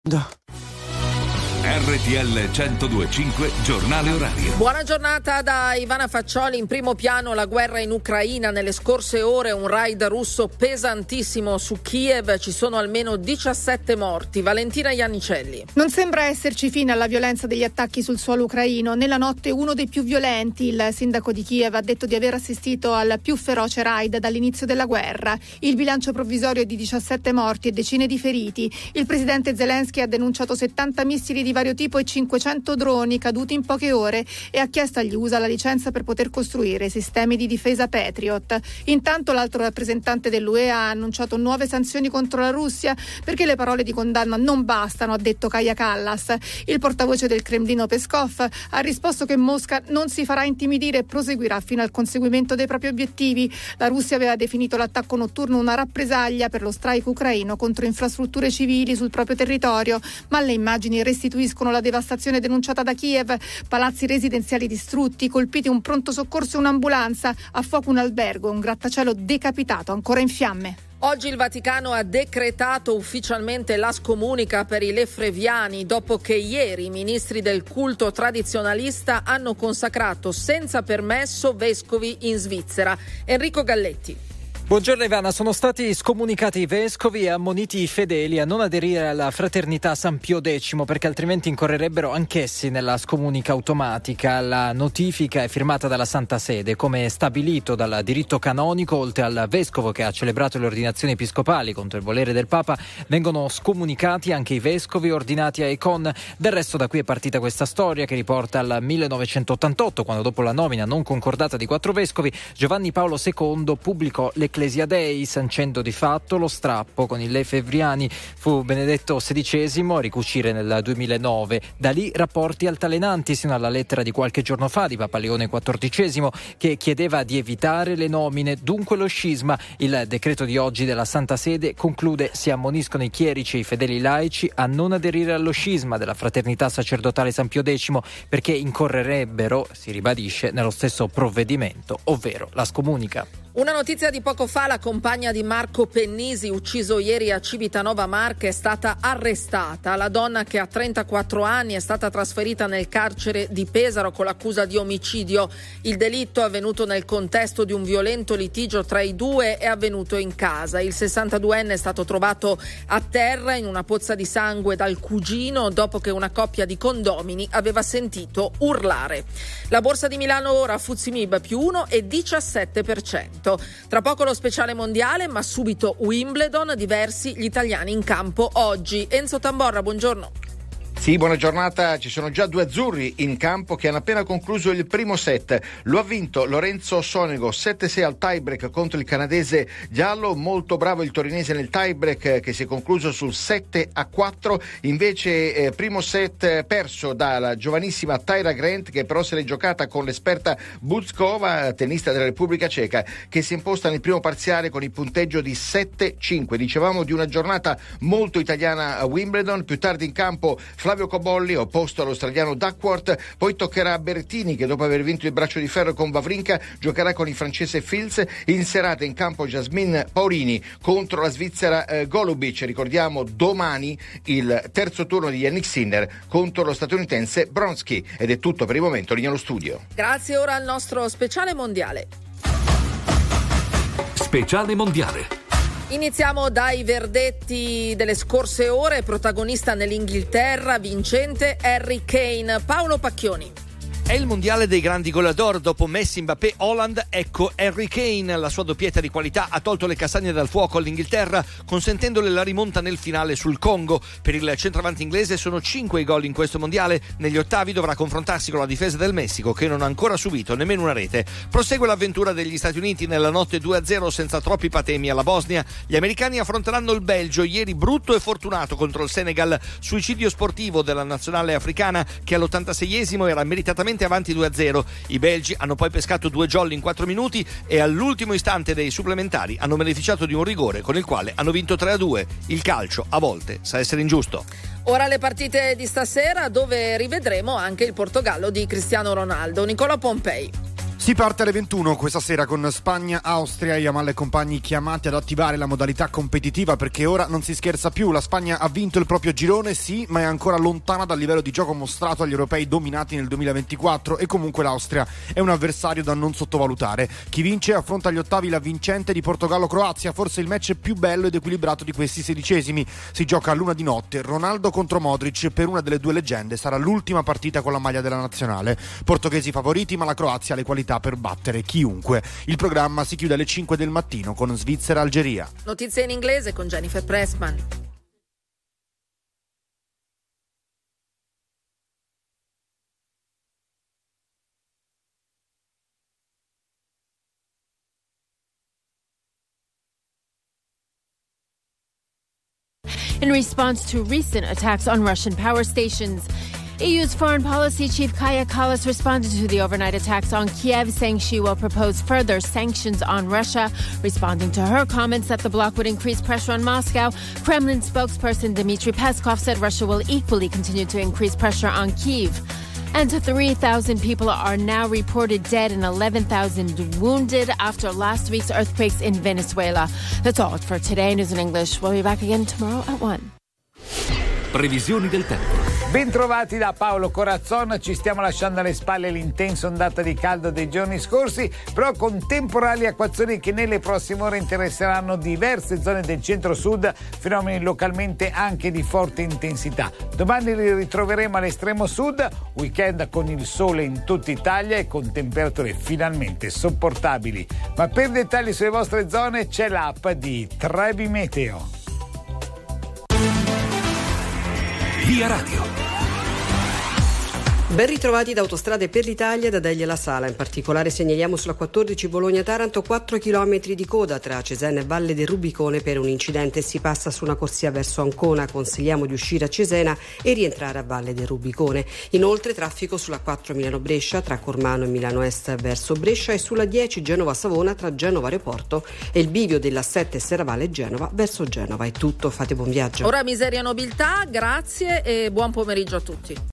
RTL 102.5 Giornale Orario. Buona giornata da Ivana Faccioli. In primo piano la guerra in Ucraina. Nelle scorse ore un raid russo pesantissimo su Kiev. Ci sono almeno 17 morti. Valentina Iannicelli. Non sembra esserci fine alla violenza degli attacchi sul suolo ucraino. Nella notte uno dei più violenti. Il sindaco di Kiev ha detto di aver assistito al più feroce raid dall'inizio della guerra. Il bilancio provvisorio è di 17 morti e decine di feriti. Il presidente Zelensky ha denunciato 70 missili di vario tipo e 500 droni caduti in poche ore e ha chiesto agli USA la licenza per poter costruire sistemi di difesa Patriot. Intanto l'altro rappresentante dell'UE ha annunciato nuove sanzioni contro la Russia perché le parole di condanna non bastano, ha detto Kaja Kallas. Il portavoce del Cremlino Peskov ha risposto che Mosca non si farà intimidire e proseguirà fino al conseguimento dei propri obiettivi. La Russia aveva definito l'attacco notturno una rappresaglia per lo strike ucraino contro infrastrutture civili sul proprio territorio, ma le immagini restituiscono la devastazione denunciata da Kiev: palazzi residenziali distrutti, colpiti un pronto soccorso e un'ambulanza, a fuoco un albergo e un grattacielo decapitato ancora in fiamme. Oggi il Vaticano ha decretato ufficialmente la scomunica per i lefreviani dopo che ieri i ministri del culto tradizionalista hanno consacrato senza permesso vescovi in Svizzera. Enrico Galletti. Buongiorno Ivana, sono stati scomunicati i vescovi e ammoniti i fedeli a non aderire alla fraternità San Pio X perché altrimenti incorrerebbero anch'essi nella scomunica automatica. La notifica è firmata dalla Santa Sede. Come stabilito dal diritto canonico, oltre al vescovo che ha celebrato le ordinazioni episcopali contro il volere del Papa, vengono scomunicati anche i vescovi ordinati a Econ. Del resto da qui è partita questa storia che riporta al 1988, quando dopo la nomina non concordata di 4 vescovi, Giovanni Paolo II pubblicò l'Ecclesia Dei, sancendo di fatto lo strappo con i lefevriani. Fu Benedetto XVI a ricucire nel 2009. Da lì rapporti altalenanti sino alla lettera di qualche giorno fa di Papa Leone XIV che chiedeva di evitare le nomine, dunque lo scisma. Il decreto di oggi della Santa Sede conclude: si ammoniscono i chierici e i fedeli laici a non aderire allo scisma della fraternità sacerdotale San Pio X perché incorrerebbero, si ribadisce, nello stesso provvedimento, ovvero la scomunica. Una notizia di poco fa: la compagna di Marco Pennisi, ucciso ieri a Civitanova Marche, è stata arrestata. La donna, che ha 34 anni, è stata trasferita nel carcere di Pesaro con l'accusa di omicidio. Il delitto, avvenuto nel contesto di un violento litigio tra i due, è avvenuto in casa. Il 62enne è stato trovato a terra in una pozza di sangue dal cugino dopo che una coppia di condomini aveva sentito urlare. La borsa di Milano ora, FTSE MIB più 1,17%. Tra poco lo speciale mondiale, ma subito Wimbledon, diversi gli italiani in campo oggi. Enzo Tamborra, buongiorno. Sì, buona giornata. Ci sono già 2 azzurri in campo che hanno appena concluso il primo set. Lo ha vinto Lorenzo Sonego 7-6 al tiebreak contro il canadese Giallo. Molto bravo il torinese nel tiebreak che si è concluso sul 7-4. Invece primo set perso dalla giovanissima Tyra Grant, che però se l'è giocata con l'esperta Buzkova, tennista della Repubblica Ceca, che si è imposta nel primo parziale con il punteggio di 7-5. Dicevamo di una giornata molto italiana a Wimbledon. Più tardi in campo Flavio Cobolli opposto all'australiano Duckworth, poi toccherà a Berrettini, che dopo aver vinto il braccio di ferro con Wawrinka giocherà con il francese Fils. In serata in campo Jasmine Paolini contro la svizzera Golubic. Ricordiamo domani il terzo turno di Yannick Sinner contro lo statunitense Bronski. Ed è tutto per il momento, linea allo studio. Grazie, ora al nostro speciale mondiale. Speciale mondiale. Iniziamo dai verdetti delle scorse ore. Protagonista nell'Inghilterra, vincente Harry Kane. Paolo Pacchioni. È il mondiale dei grandi goleador. Dopo Messi, Mbappé, Haaland, ecco Harry Kane. La sua doppietta di qualità ha tolto le castagne dal fuoco all'Inghilterra, consentendole la rimonta nel finale sul Congo. Per il centravanti inglese sono 5 i gol in questo mondiale. Negli ottavi dovrà confrontarsi con la difesa del Messico, che non ha ancora subito nemmeno una rete. Prosegue l'avventura degli Stati Uniti nella notte 2-0 senza troppi patemi alla Bosnia. Gli americani affronteranno il Belgio, ieri brutto e fortunato contro il Senegal. Suicidio sportivo della nazionale africana, che all'86esimo era meritatamente avanti 2-0. I belgi hanno poi pescato 2 jolly in 4 minuti e all'ultimo istante dei supplementari hanno beneficiato di un rigore con il quale hanno vinto 3-2. Il calcio a volte sa essere ingiusto. Ora le partite di stasera, dove rivedremo anche il Portogallo di Cristiano Ronaldo. Nicola Pompei. Si parte alle 21 questa sera con Spagna-Austria, Yamal e compagni chiamati ad attivare la modalità competitiva perché ora non si scherza più. La Spagna ha vinto il proprio girone, sì, ma è ancora lontana dal livello di gioco mostrato agli europei dominati nel 2024 e comunque l'Austria è un avversario da non sottovalutare. Chi vince affronta agli ottavi la vincente di Portogallo-Croazia, forse il match più bello ed equilibrato di questi 16esimi. Si gioca a luna di notte, Ronaldo contro Modric, per una delle due leggende sarà l'ultima partita con la maglia della nazionale. Portoghesi favoriti, ma la Croazia ha le qualità per battere chiunque. Il programma si chiude alle 5 del mattino con Svizzera-Algeria. Notizie in inglese con Jennifer Pressman. In response to recent attacks on Russian power stations, EU's foreign policy chief Kaja Kallas responded to the overnight attacks on Kiev, saying she will propose further sanctions on Russia. Responding to her comments that the bloc would increase pressure on Moscow, Kremlin spokesperson Dmitry Peskov said Russia will equally continue to increase pressure on Kyiv. And 3,000 people are now reported dead and 11,000 wounded after last week's earthquakes in Venezuela. That's all for today. News in English. We'll be back again tomorrow at 1. Previsioni del tempo. Bentrovati da Paolo Corazzon, ci stiamo lasciando alle spalle l'intensa ondata di caldo dei giorni scorsi, però con temporali e acquazzoni che nelle prossime ore interesseranno diverse zone del centro-sud, fenomeni localmente anche di forte intensità. Domani li ritroveremo all'estremo sud, weekend con il sole in tutta Italia e con temperature finalmente sopportabili. Ma per dettagli sulle vostre zone c'è l'app di Trebi Meteo. Via Radio. Ben ritrovati da Autostrade per l'Italia da Deglia alla Sala. In particolare segnaliamo sulla 14 Bologna-Taranto 4 km di coda tra Cesena e Valle del Rubicone per un incidente. Si passa su una corsia verso Ancona. Consigliamo di uscire a Cesena e rientrare a Valle del Rubicone. Inoltre traffico sulla 4 Milano-Brescia tra Cormano e Milano Est verso Brescia e sulla 10 Genova-Savona tra Genova Aeroporto e il bivio della 7 Serravalle-Genova verso Genova. È tutto, fate buon viaggio. Ora miseria e nobiltà, grazie e buon pomeriggio a tutti.